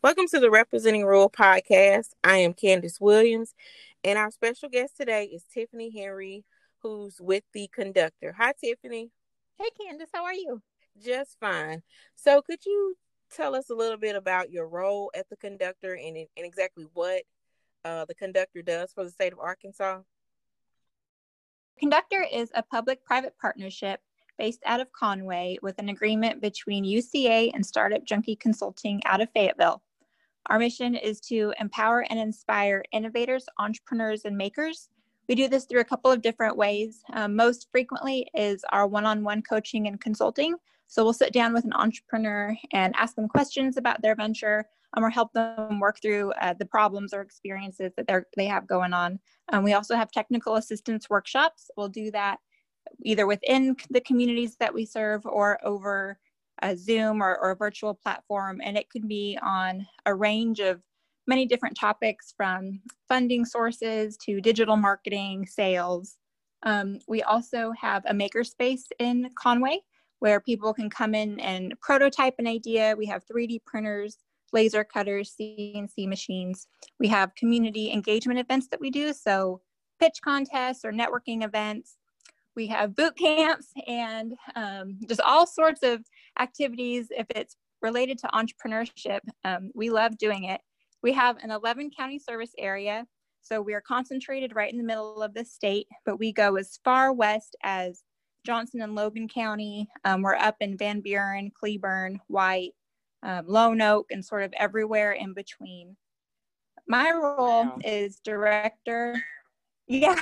Welcome to the Representing Rural podcast. I am Candace Williams, and our special guest today is Tiffany Henry, who's with the conductor. Hi, Tiffany. Hey Candace, how are you? Just fine. So, could you tell us a little bit about your role at the conductor and exactly what the conductor does for the state of Arkansas? Conductor is a public-private partnership based out of Conway with an agreement between UCA and Startup Junkie Consulting out of Fayetteville. Our mission is to empower and inspire innovators, entrepreneurs, and makers. We do this through a couple of different ways. Most frequently is our one-on-one coaching and consulting. So we'll sit down with an entrepreneur and ask them questions about their venture, or help them work through the problems or experiences that they have going on. We also have technical assistance workshops. We'll do that either within the communities that we serve or over a Zoom or a virtual platform. And it could be on a range of many different topics, from funding sources to digital marketing, sales. We also have a makerspace in Conway where people can come in and prototype an idea. We have 3D printers, laser cutters, CNC machines. We have community engagement events that we do, so pitch contests or networking events. We have boot camps and just all sorts of activities if it's related to entrepreneurship. We love doing it. We have an 11 county service area, so we are concentrated right in the middle of the state, but we go as far west as Johnson and Logan County. We're up in Van Buren, Cleburne, White, Lone Oak, and sort of everywhere in between. My role is director. Yeah,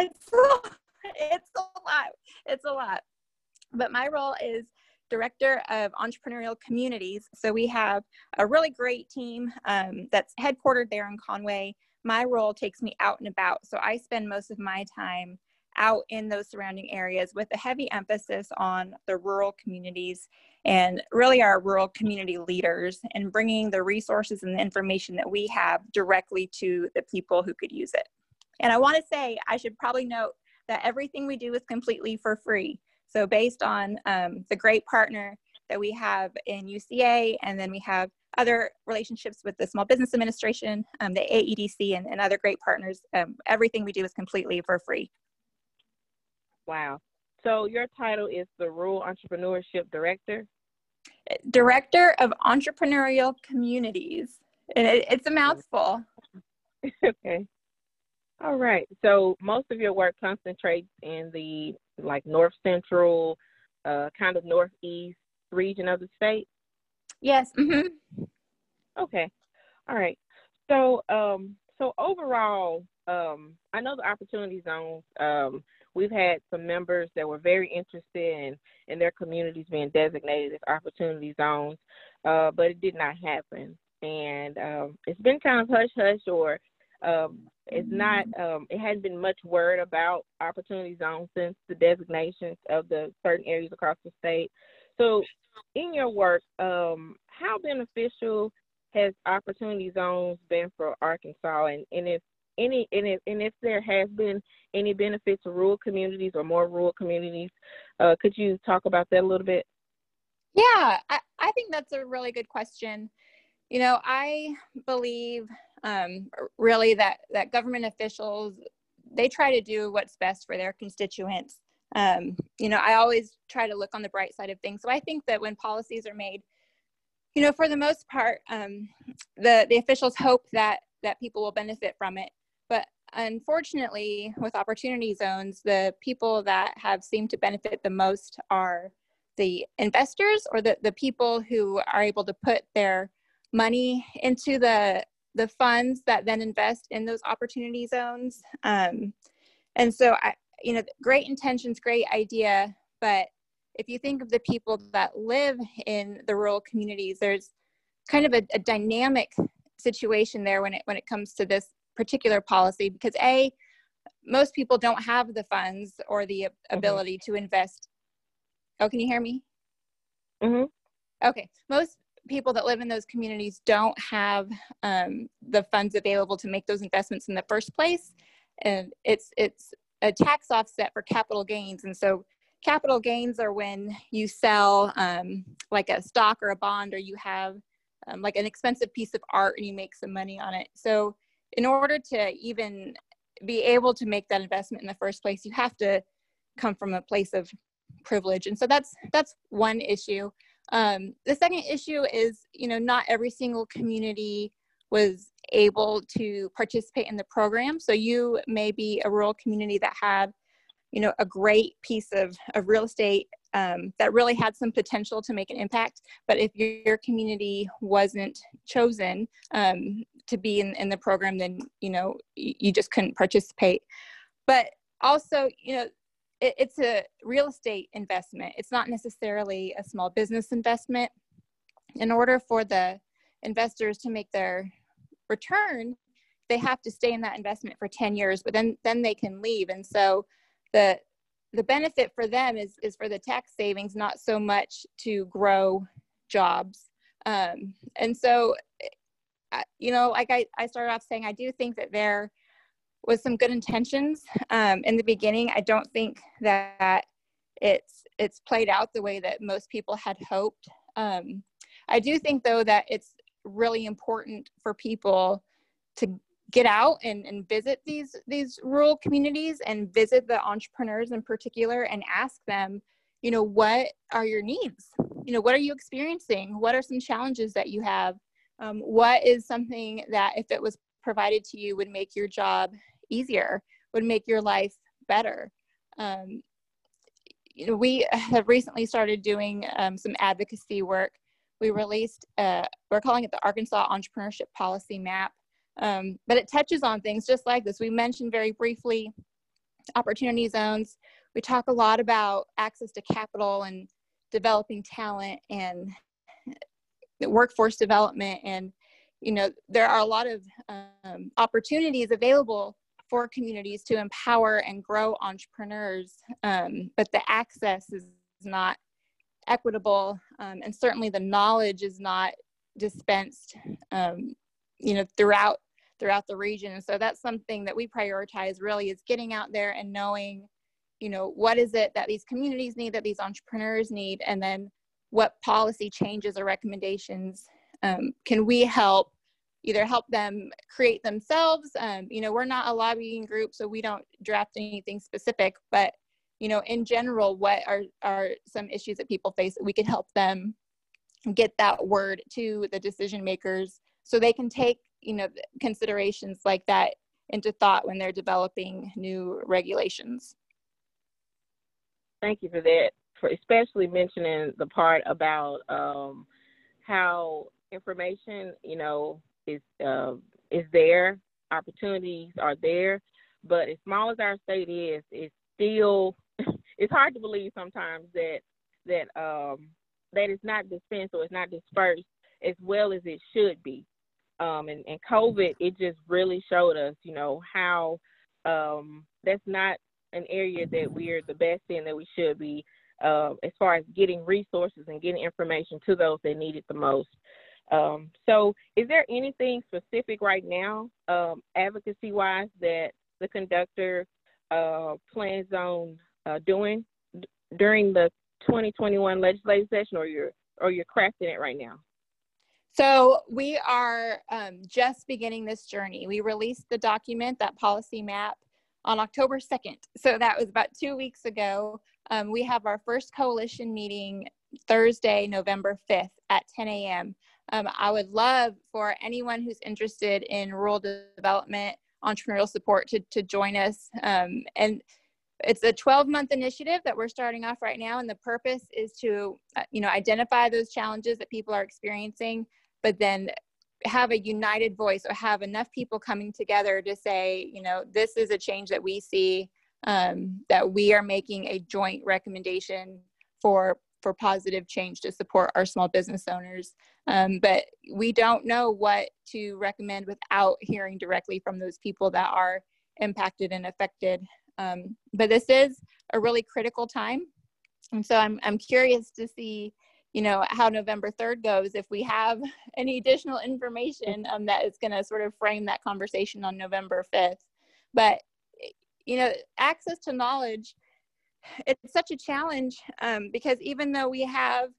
it's a lot. But my role is director of entrepreneurial communities. So we have a really great team that's headquartered there in Conway. My role takes me out and about. So I spend most of my time out in those surrounding areas with a heavy emphasis on the rural communities and really our rural community leaders, and bringing the resources and the information that we have directly to the people who could use it. And I want to say, I should probably note that everything we do is completely for free. So based on the great partner that we have in UCA, and then we have other relationships with the Small Business Administration, the AEDC, and other great partners, everything we do is completely for free. Wow. So your title is the Rural Entrepreneurship Director? Director of Entrepreneurial Communities. It's a mouthful. Okay. All right. So most of your work concentrates in the north central, kind of northeast region of the state? Yes. Mm-hmm. Okay. All right. So overall, I know the opportunity zones. We've had some members that were very interested in their communities being designated as opportunity zones, but it did not happen. And it's been kind of hush-hush, or it's not, it hadn't been much word about opportunity zones since the designations of the certain areas across the state. So in your work, how beneficial has opportunity zones been for Arkansas? And if there has been any benefit to rural communities or more rural communities, could you talk about that a little bit? Yeah, I think that's a really good question. You know, I believe really that government officials, they try to do what's best for their constituents. You know, I always try to look on the bright side of things. So I think that when policies are made, you know, for the most part, the officials hope that people will benefit from it. But unfortunately, with opportunity zones, the people that have seemed to benefit the most are the investors, or the people who are able to put their money into the funds that then invest in those opportunity zones. And so, you know, great intentions, great idea, but if you think of the people that live in the rural communities, there's kind of a dynamic situation there when it comes to this particular policy, because most people don't have the funds or the ability to invest. Oh, can you hear me? Mm-hmm. Okay. Most people that live in those communities don't have the funds available to make those investments in the first place. And it's a tax offset for capital gains. And so capital gains are when you sell like a stock or a bond, or you have like an expensive piece of art and you make some money on it. So in order to even be able to make that investment in the first place, you have to come from a place of privilege. And so that's one issue. The second issue is, not every single community was able to participate in the program. So you may be a rural community that had, a great piece of real estate that really had some potential to make an impact. But if your community wasn't chosen to be in the program, then, you just couldn't participate. But also, it's a real estate investment. It's not necessarily a small business investment. In order for the investors to make their return, they have to stay in that investment for 10 years, but then they can leave. And so the benefit for them is for the tax savings, not so much to grow jobs. And so, like I started off saying, I do think that there was some good intentions in the beginning. I don't think that it's played out the way that most people had hoped. I do think, though, that it's really important for people to get out and visit these rural communities and visit the entrepreneurs in particular and ask them, what are your needs? What are you experiencing? What are some challenges that you have? What is something that, if it was provided to you, would make your job easier, would make your life better? We have recently started doing some advocacy work. We released, we're calling it the Arkansas Entrepreneurship Policy Map, but it touches on things just like this. We mentioned very briefly opportunity zones. We talk a lot about access to capital and developing talent and workforce development. And, there are a lot of opportunities available for communities to empower and grow entrepreneurs, but the access is not equitable, and certainly the knowledge is not dispensed, throughout the region. And so that's something that we prioritize, really, is getting out there and knowing, what is it that these communities need, that these entrepreneurs need, and then what policy changes or recommendations can we either help them create themselves. We're not a lobbying group, so we don't draft anything specific, but in general, what are some issues that people face that we can help them get that word to the decision makers so they can take, considerations like that into thought when they're developing new regulations. Thank you for that, for especially mentioning the part about how information, is there, opportunities are there, but as small as our state is, it's still it's hard to believe sometimes that it's not dispensed or it's not dispersed as well as it should be. And COVID, it just really showed us, how that's not an area that we're the best in, that we should be, as far as getting resources and getting information to those that need it the most. So is there anything specific right now, advocacy-wise, that the conductor plans on doing during the 2021 legislative session, or you're crafting it right now? So we are just beginning this journey. We released the document, that policy map, on October 2nd. So that was about 2 weeks ago. We have our first coalition meeting Thursday, November 5th at 10 a.m. I would love for anyone who's interested in rural development, entrepreneurial support to join us. And it's a 12-month initiative that we're starting off right now. And the purpose is to, identify those challenges that people are experiencing, but then have a united voice, or have enough people coming together to say, this is a change that we see, that we are making a joint recommendation for positive change to support our small business owners. But we don't know what to recommend without hearing directly from those people that are impacted and affected. But this is a really critical time. And so I'm curious to see, how November 3rd goes, if we have any additional information that is going to sort of frame that conversation on November 5th. But, access to knowledge, it's such a challenge, because even though we have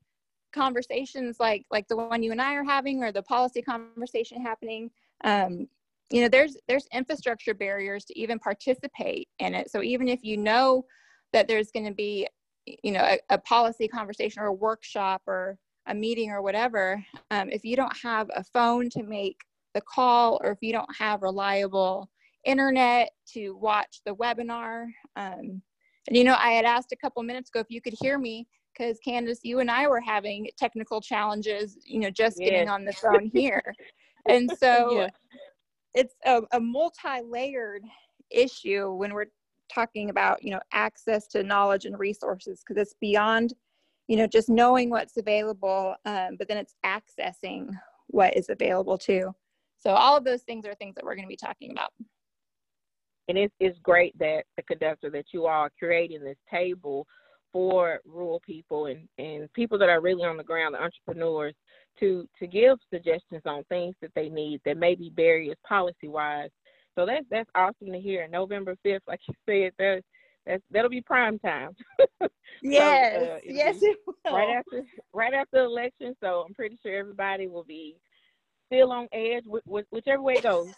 conversations like the one you and I are having, or the policy conversation happening, you know, there's infrastructure barriers to even participate in it. So even if you know that there's going to be, you know, a policy conversation or a workshop or a meeting or whatever, if you don't have a phone to make the call, or if you don't have reliable internet to watch the webinar, and you know, I had asked a couple minutes ago if you could hear me, because Candace, you and I were having technical challenges, you know, just getting on the phone here. And so it's a multi-layered issue when we're talking about, you know, access to knowledge and resources, because it's beyond, you know, just knowing what's available, but then it's accessing what is available too. So all of those things are things that we're going to be talking about. And it's great that the conductor, that you all are creating this table for rural people and people that are really on the ground, the entrepreneurs, to give suggestions on things that they need that may be barriers policy-wise. So that's awesome to hear. November 5th, like you said, that'll be prime time. Yes, so, yes, it will. Right after the election. So I'm pretty sure everybody will be still on edge, whichever way it goes.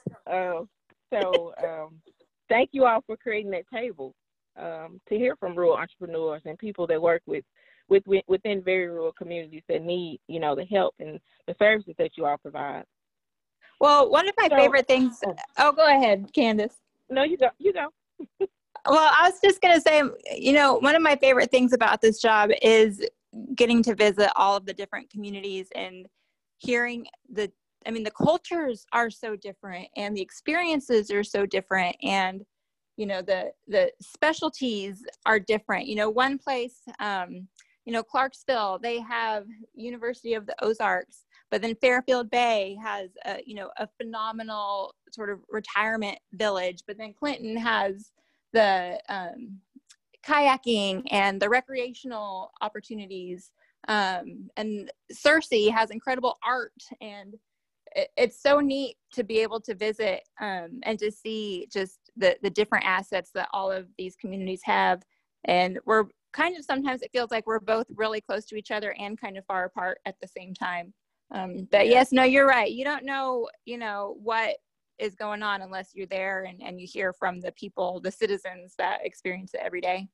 Thank you all for creating that table to hear from rural entrepreneurs and people that work within very rural communities that need, you know, the help and the services that you all provide. Well, one of my favorite things. Oh, go ahead, Candace. No, you go. Well, I was just going to say, you know, one of my favorite things about this job is getting to visit all of the different communities and hearing the cultures are so different and the experiences are so different, and, you know, the specialties are different. You know, one place, you know, Clarksville, they have University of the Ozarks, but then Fairfield Bay has a phenomenal sort of retirement village, but then Clinton has the kayaking and the recreational opportunities, and Searcy has incredible art, and it's so neat to be able to visit and to see just the different assets that all of these communities have. And we're kind of, sometimes it feels like we're both really close to each other and kind of far apart at the same time. But yes, no, you're right. You don't know, you know, what is going on unless you're there and you hear from the people, the citizens that experience it every day.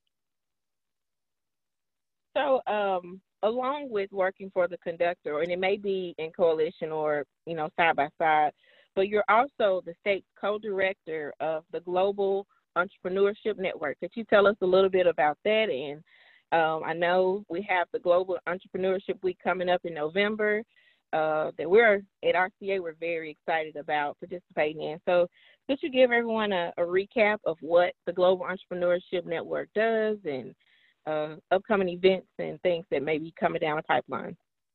So, along with working for the conductor, and it may be in coalition or, you know, side by side, but you're also the state's co-director of the Global Entrepreneurship Network. Could you tell us a little bit about that? And I know we have the Global Entrepreneurship Week coming up in November that we're at RCA, we're very excited about participating in. So could you give everyone a recap of what the Global Entrepreneurship Network does, and upcoming events and things that may be coming down the pipeline?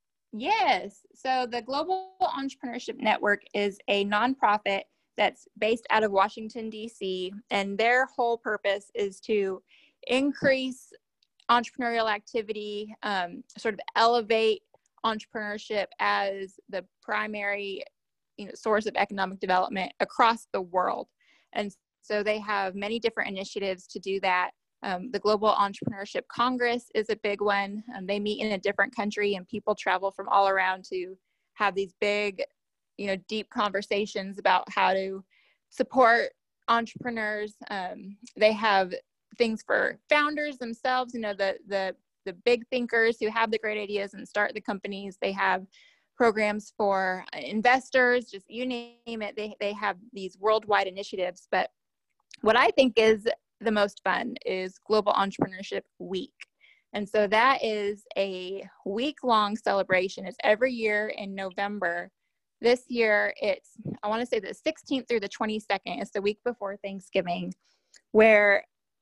Yes. So the Global Entrepreneurship Network is a nonprofit that's based out of Washington, D.C., and their whole purpose is to increase entrepreneurial activity, sort of elevate entrepreneurship as the primary, you know, source of economic development across the world. And so they have many different initiatives to do that. The Global Entrepreneurship Congress is a big one. They meet in a different country, and people travel from all around to have these big, you know, deep conversations about how to support entrepreneurs. They have things for founders themselves, you know, the big thinkers who have the great ideas and start the companies. They have programs for investors, just you name it. They have these worldwide initiatives. But what I think is the most fun is Global Entrepreneurship Week. And so that is a week-long celebration. It's every year in November. This year, it's, I want to say the 16th through the 22nd. It's the week before Thanksgiving, where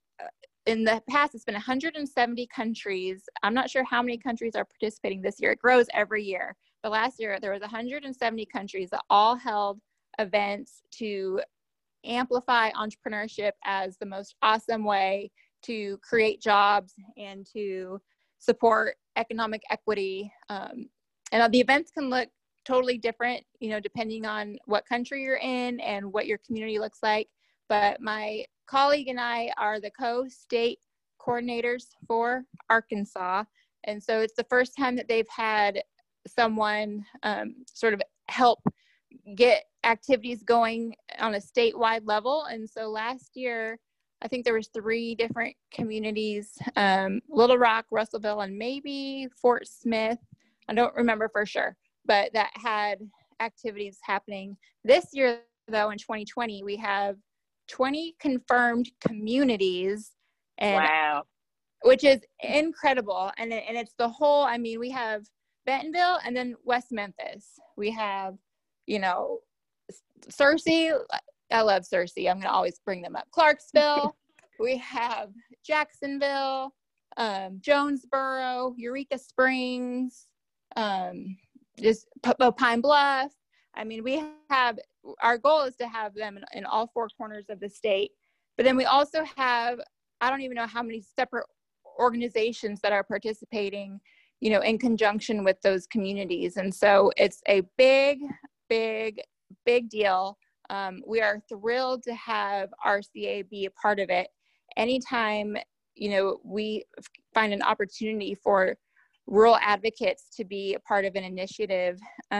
in the past, it's been 170 countries. I'm not sure how many countries are participating this year. It grows every year. But last year, there was 170 countries that all held events to amplify entrepreneurship as the most awesome way to create jobs and to support economic equity. And the events can look totally different, you know, depending on what country you're in and what your community looks like. But my colleague and I are the co-state coordinators for Arkansas. And so it's the first time that they've had someone sort of help get activities going on a statewide level. And so last year, I think there was 3 different communities, Little Rock, Russellville, and maybe Fort Smith. I don't remember for sure, but that had activities happening. This year, though, in 2020, we have 20 confirmed communities, and Wow. which is incredible. And it's the whole, I mean, we have Bentonville and then West Memphis. We have, you know, Searcy. I love Searcy. I'm going to always bring them up. Clarksville. We have Jacksonville, Jonesboro, Eureka Springs, just Pine Bluff. I mean, we have, our goal is to have them in all 4 corners of the state. But then we also have, I don't even know how many separate organizations that are participating, you know, in conjunction with those communities. And so it's a big, big, big deal. We are thrilled to have RCA be a part of it. Anytime, you know, we find an opportunity for rural advocates to be a part of an initiative,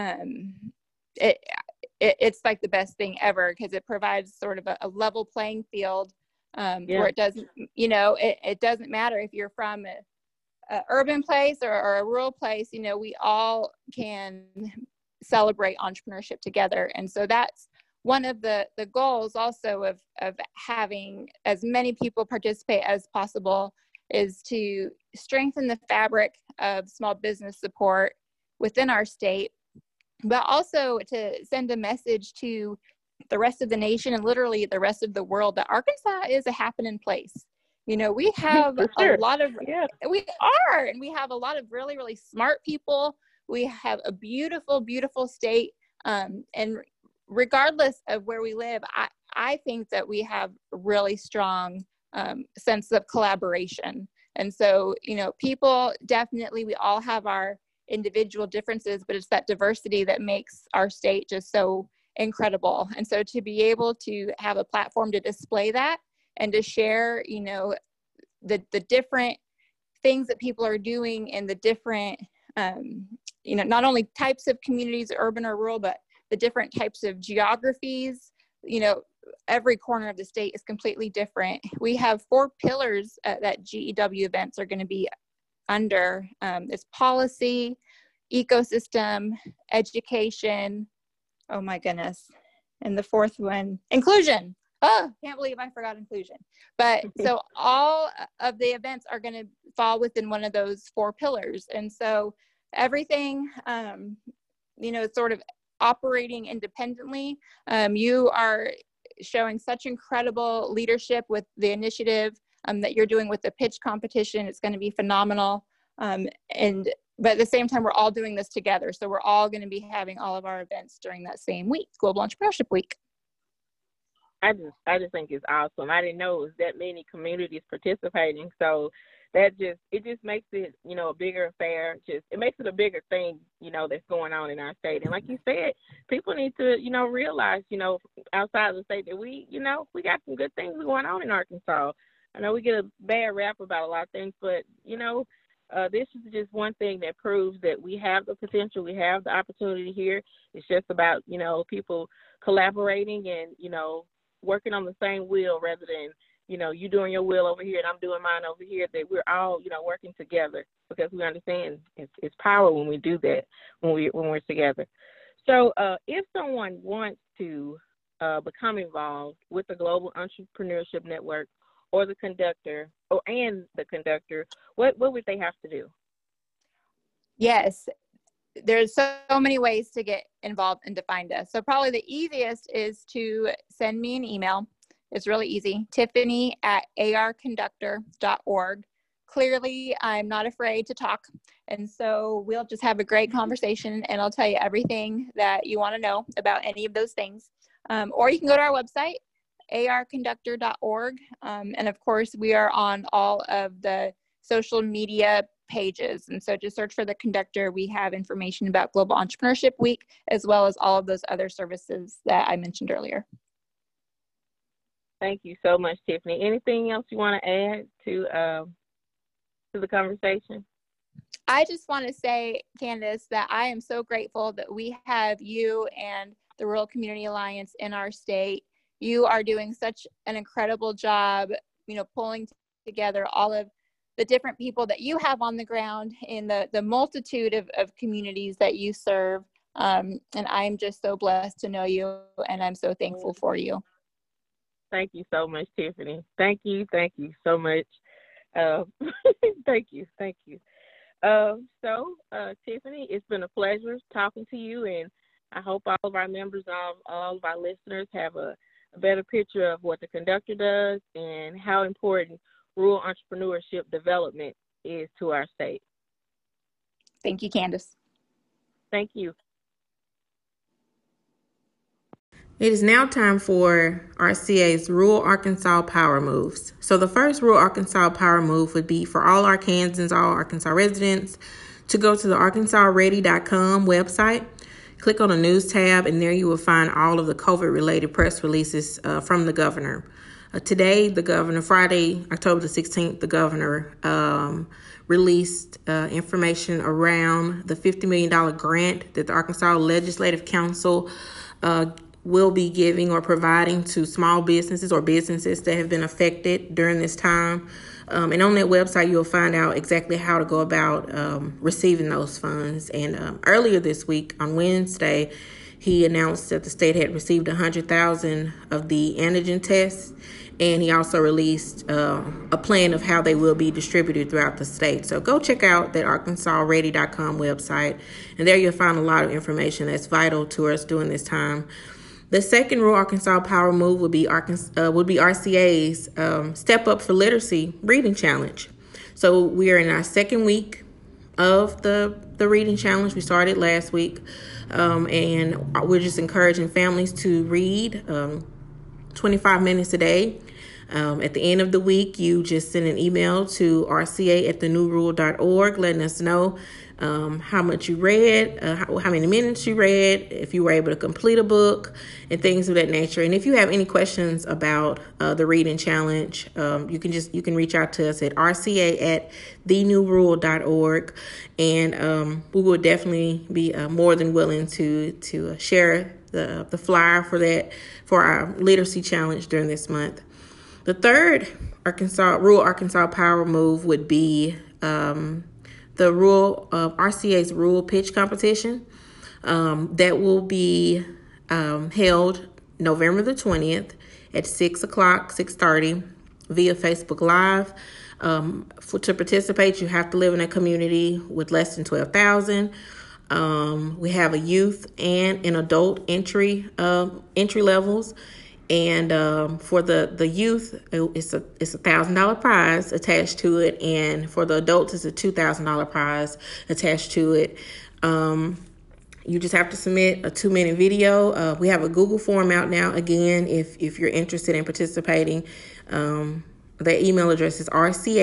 it's like the best thing ever, because it provides sort of a level playing field, where it doesn't, you know, it doesn't matter if you're from a urban place or a rural place, you know, we all can celebrate entrepreneurship together. And so that's one of the goals also of having as many people participate as possible, is to strengthen the fabric of small business support within our state, but also to send a message to the rest of the nation and literally the rest of the world that Arkansas is a happening place. You know, we have a lot of, we are, and we have a lot of really, really smart people. We have a beautiful, beautiful state. And regardless of where we live, I think that we have a really strong sense of collaboration. And so, you know, people definitely, we all have our individual differences, but it's that diversity that makes our state just so incredible. And so to be able to have a platform to display that and to share, you know, the different things that people are doing in the different, you know, not only types of communities, urban or rural, but the different types of geographies, you know, every corner of the state is completely different. We have 4 pillars that GEW events are going to be under. It's policy, ecosystem, education, oh my goodness, and the 4th one, inclusion. Oh, can't believe I forgot inclusion. But so all of the events are going to fall within one of those 4 pillars. And so everything, you know, sort of operating independently. You are showing such incredible leadership with the initiative that you're doing with the pitch competition. It's going to be phenomenal. But at the same time, we're all doing this together. So we're all going to be having all of our events during that same week, Global Entrepreneurship Week. I just think it's awesome. I didn't know it was that many communities participating. So it just makes it, you know, a bigger affair. It makes it a bigger thing, you know, that's going on in our state. And like you said, people need to, you know, realize, you know, outside of the state that we, you know, we got some good things going on in Arkansas. I know we get a bad rap about a lot of things, but, you know, this is just one thing that proves that we have the potential, we have the opportunity here. It's just about, you know, people collaborating and, you know, working on the same wheel rather than, you know, you doing your wheel over here and I'm doing mine over here, that we're all, you know, working together, because we understand it's power when we do that, when we're together. So if someone wants to become involved with the Global Entrepreneurship Network or the conductor, what would they have to do? Yes, there's so many ways to get involved and to find us. So probably the easiest is to send me an email. It's really easy, tiffany@arconductor.org. Clearly, I'm not afraid to talk. And so we'll just have a great conversation and I'll tell you everything that you want to know about any of those things. Or you can go to our website, arconductor.org. And of course, we are on all of the social media pages. And so just search for the Conductor. We have information about Global Entrepreneurship Week, as well as all of those other services that I mentioned earlier. Thank you so much, Tiffany. Anything else you want to add to the conversation? I just want to say, Candace, that I am so grateful that we have you and the Rural Community Alliance in our state. You are doing such an incredible job, pulling together all of the different people that you have on the ground in the multitude of communities that you serve. And I'm just so blessed to know you, and I'm so thankful for you. Thank you so much, Tiffany. Thank you so much. Thank you. Tiffany, it's been a pleasure talking to you, and I hope all of our members and all of our listeners have a better picture of what the conductor does and how important rural entrepreneurship development is to our state. Thank you, Candace. Thank you. It is now time for RCA's Rural Arkansas Power Moves. So the first Rural Arkansas Power Move would be for all Arkansans, all Arkansas residents, to go to the ArkansasReady.com website. Click on the news tab, and there you will find all of the COVID-related press releases from the governor. Today, Friday, October the 16th, the governor released information around the $50 million grant that the Arkansas Legislative Council will be giving or providing to small businesses or businesses that have been affected during this time. And on that website, you'll find out exactly how to go about receiving those funds. And earlier this week, on Wednesday, he announced that the state had received 100,000 of the antigen tests, and he also released a plan of how they will be distributed throughout the state. So go check out that ArkansasReady.com website, and there you'll find a lot of information that's vital to us during this time. The second Rural Arkansas Power Move would be RCA's Step Up for Literacy Reading Challenge. So we are in our second week of the reading challenge. We started last week, and we're just encouraging families to read 25 minutes a day. At the end of the week, you just send an email to rca@thenewrule.org letting us know how much you read, how many minutes you read, if you were able to complete a book, and things of that nature. And if you have any questions about the reading challenge, you can reach out to us at rca@thenewrule.org, and we will definitely be more than willing to share the flyer for our literacy challenge during this month. The third Rural Arkansas Power Move would be the RCA's Rural Pitch Competition that will be held November the 20th at 6:30 via Facebook Live. To participate, you have to live in a community with less than 12,000. We have a youth and an adult entry levels. And for the youth, it's a $1,000 prize attached to it, and for the adults, it's a $2,000 prize attached to it. You just have to submit a 2-minute video. We have a Google form out now. Again, if you're interested in participating, the email address is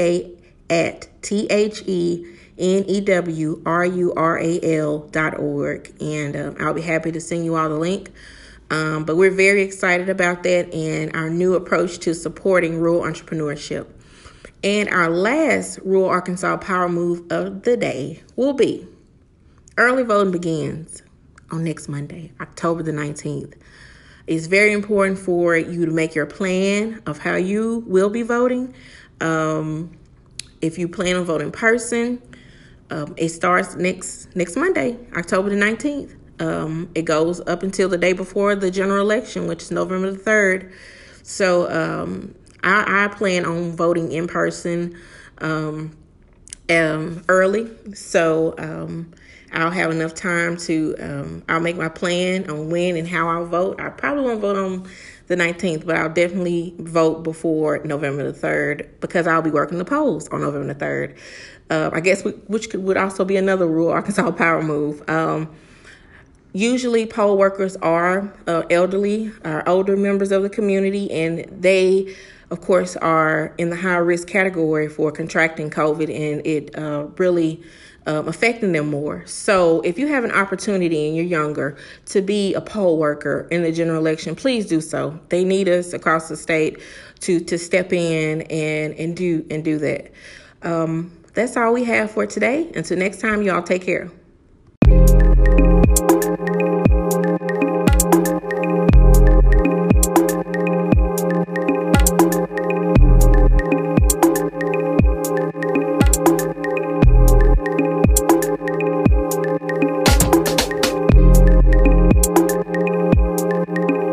rca@thenewrural.org, and I'll be happy to send you all the link. But we're very excited about that and our new approach to supporting rural entrepreneurship. And our last Rural Arkansas Power Move of the day will be early voting begins on next Monday, October the 19th. It's very important for you to make your plan of how you will be voting. If you plan on voting in person, it starts next Monday, October the 19th. It goes up until the day before the general election, which is November the 3rd. So I plan on voting in person early. So I'll have enough time to, I'll make my plan on when and how I'll vote. I probably won't vote on the 19th, but I'll definitely vote before November the 3rd because I'll be working the polls on November the 3rd. I guess which would also be another Rural Arkansas Power Move. Usually poll workers are elderly, older members of the community, and they, of course, are in the high risk category for contracting COVID, and it really affecting them more. So if you have an opportunity and you're younger to be a poll worker in the general election, please do so. They need us across the state to step in and do that. That's all we have for today. Until next time, y'all take care.